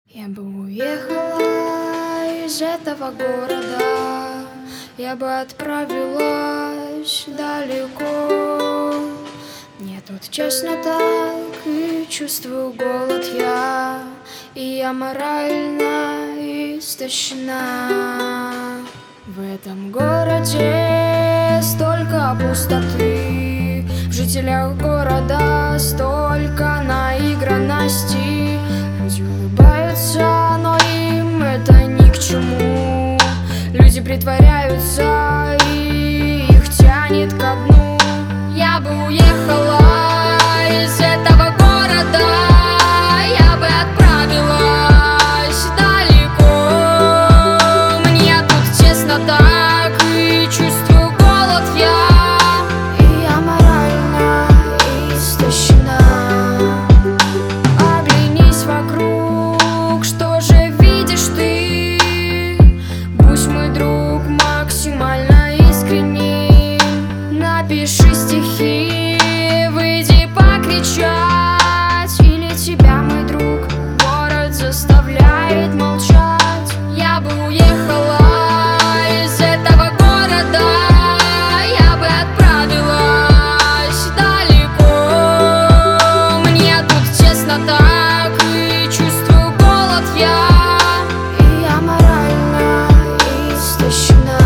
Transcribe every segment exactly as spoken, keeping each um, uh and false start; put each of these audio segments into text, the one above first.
Я бы уехала из этого города, я бы отправилась далеко. Мне тут честно так, и чувствую голод я, и я морально истощена. В этом городе столько пустоты, в жителях города столько наигранности. Люди улыбаются, но им это ни к чему. Люди притворяются, и их тянет ко дну. Я бы уехала из этого города, я бы отправилась далеко. Мне тут тесно так, и чувствую голод я, и я морально истощена. Оглянись вокруг, что же видишь ты? Будь мой друг максимально искренним, напиши стихи, выйди покричать, или тебя, мой друг, город заставляет молчать. Я бы уехала из этого города, я бы отправилась далеко. Мне тут тесно так, и чувствую голод я, и я морально истощена.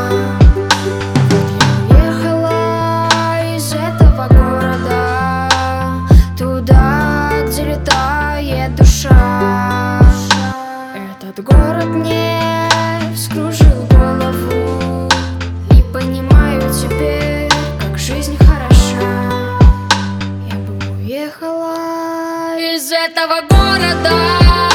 Душа. Этот город мне вскружил голову, и понимаю теперь, как жизнь хороша. Я бы уехала из этого города.